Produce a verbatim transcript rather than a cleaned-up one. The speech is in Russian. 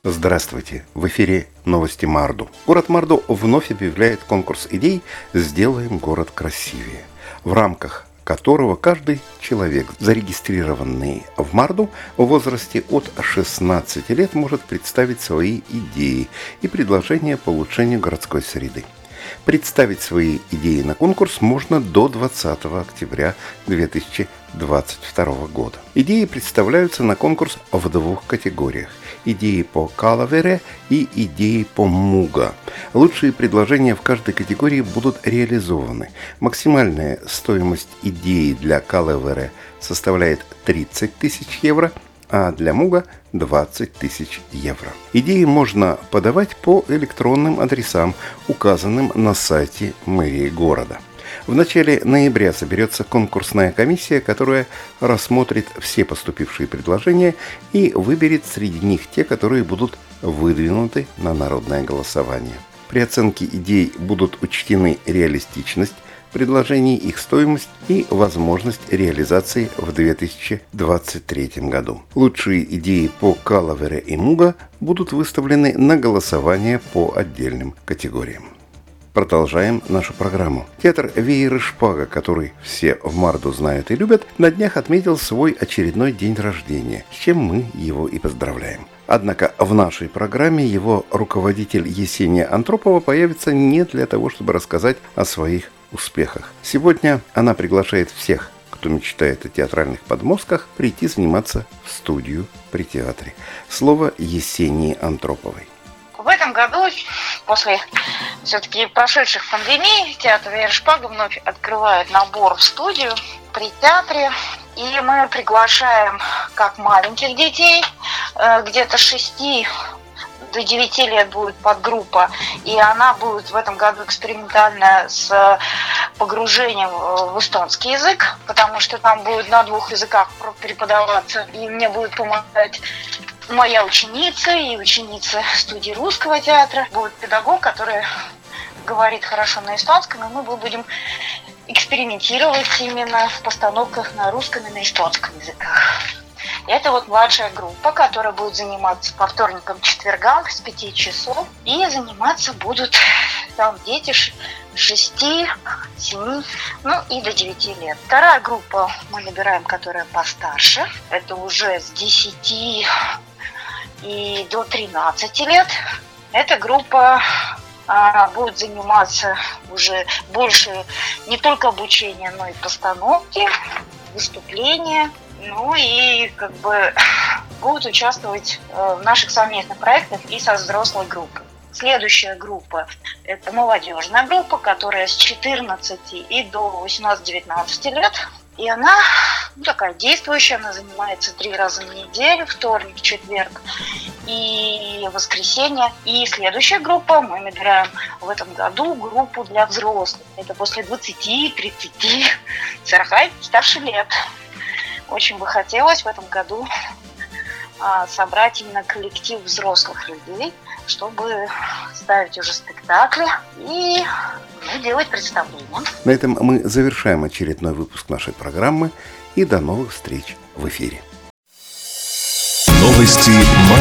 Здравствуйте! В эфире новости Марду. Город Марду вновь объявляет конкурс идей «Сделаем город красивее», в рамках которого каждый человек, зарегистрированный в Марду в возрасте от шестнадцати лет, может представить свои идеи и предложения по улучшению городской среды. Представить свои идеи на конкурс можно до двадцатого октября две тысячи двадцать второго года. Идеи представляются на конкурс в двух категориях: идеи по Калавере и идеи по Муга. Лучшие предложения в каждой категории будут реализованы. Максимальная стоимость идеи для Калавере составляет тридцать тысяч евро, а для Муга двадцать тысяч евро. Идеи можно подавать по электронным адресам, указанным на сайте мэрии города. В начале ноября соберется конкурсная комиссия, которая рассмотрит все поступившие предложения и выберет среди них те, которые будут выдвинуты на народное голосование. При оценке идей будут учтены реалистичность предложений, их стоимость и возможность реализации в две тысячи двадцать третьем году. Лучшие идеи по Калавере и Муга будут выставлены на голосование по отдельным категориям. Продолжаем нашу программу. Театр «Веер и шпага», который все в Марду знают и любят, на днях отметил свой очередной день рождения, с чем мы его и поздравляем. Однако в нашей программе его руководитель Есения Антропова появится не для того, чтобы рассказать о своих успехах. Сегодня она приглашает всех, кто мечтает о театральных подмостках, прийти заниматься в студию при театре. Слово Есении Антроповой. В этом году, после все-таки прошедших пандемий, театр «Веер и шпага» вновь открывает набор в студию при театре. И мы приглашаем как маленьких детей, где-то с шести до девяти лет будет подгруппа, и она будет в этом году экспериментальная с погружением в эстонский язык, потому что там будет на двух языках преподаваться, и мне будет помогать моя ученица и ученица студии русского театра. Будет педагог, который говорит хорошо на эстонском, и мы будем экспериментировать именно в постановках на русском и на эстонском языках. Это вот младшая группа, которая будет заниматься по вторникам, четвергам с пяти часов. И заниматься будут там дети шести, семи, ну и до девяти лет. Вторая группа мы набираем, которая постарше. Это уже с десяти и до тринадцати лет. Эта группа а, будет заниматься уже больше не только обучения, но и постановки, выступления. Ну и как бы будут участвовать в наших совместных проектах и со взрослой группой. Следующая группа – это молодежная группа, которая с четырнадцати и до восемнадцати-девятнадцати лет. И она ну, такая действующая, она занимается три раза в неделю, вторник, четверг и воскресенье. И следующая группа, мы набираем в этом году группу для взрослых. Это после двадцати, тридцати, сорока и старше лет. Очень бы хотелось в этом году а, собрать именно коллектив взрослых людей, чтобы ставить уже спектакли и ну, делать представления. На этом мы завершаем очередной выпуск нашей программы и до новых встреч в эфире. Новости